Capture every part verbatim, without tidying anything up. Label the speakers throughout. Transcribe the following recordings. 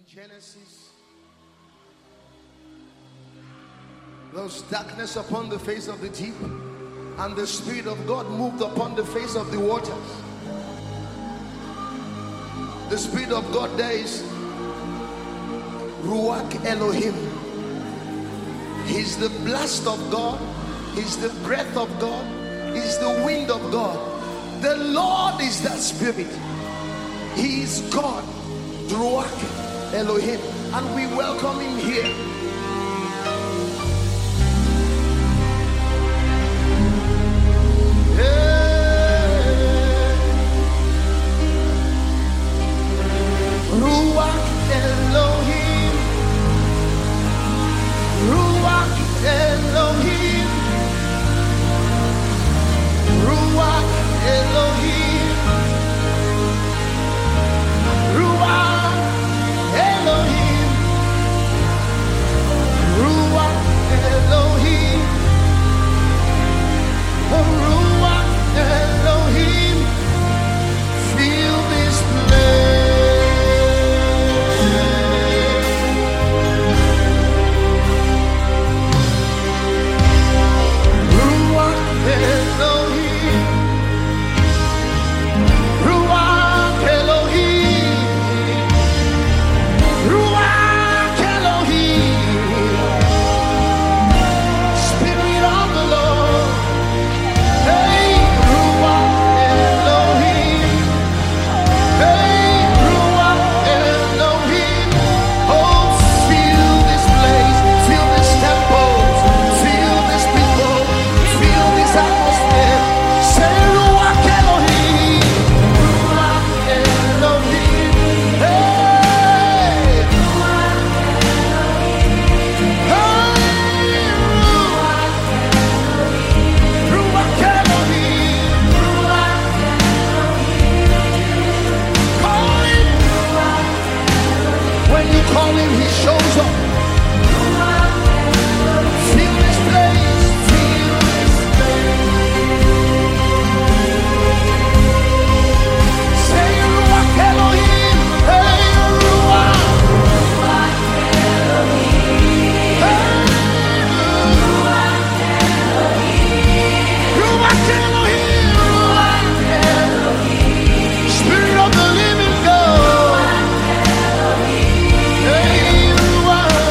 Speaker 1: Genesis, there was darkness upon the face of the deep, and the Spirit of God moved upon the face of the waters. The Spirit of God there is Ruach Elohim. He's the blast of God, He's the breath of God, He's the wind of God. The Lord is that Spirit. He is God, Ruach Elohim, and we welcome Him here. Ruach Elohim, Ruach Elohim, Ruach Elohim, Ruach Elohim, Ruach Elohim, Ruach Elohim, fill this place.
Speaker 2: Spirit of the living God, hey, Ruach.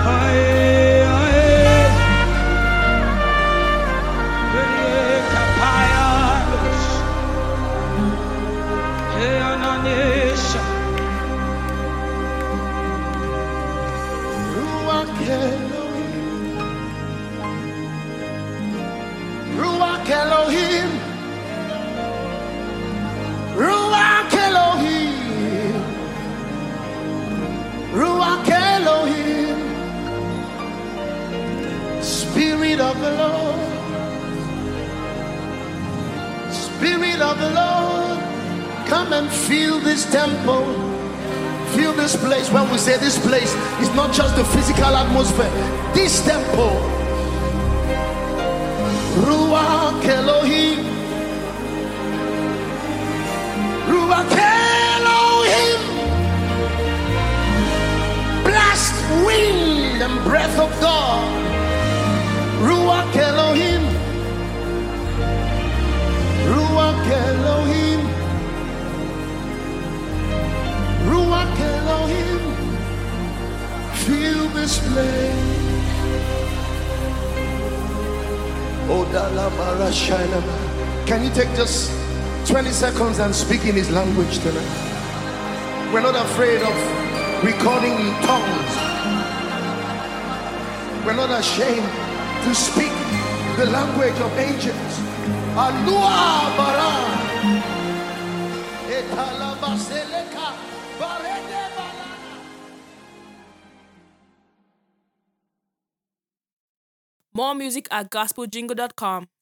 Speaker 1: Ruach Elohim, Ruach Elohim, Ruach Elohim, Spirit of the Lord, Spirit of the Lord, come and fill this temple, fill this place. When we say this place, it's not just the physical atmosphere, this temple. Ruach Elohim, Ruach Elohim, blast wind and breath of God. Ruach Elohim, Ruach Elohim, Ruach Elohim, fill this place. Can you take just twenty seconds and speak in his language tonight? We're not afraid of recording in tongues. We're not ashamed to speak the language of angels. Alua bara. Etalabaseleka barede balana.
Speaker 2: More music at gospel jingle dot com.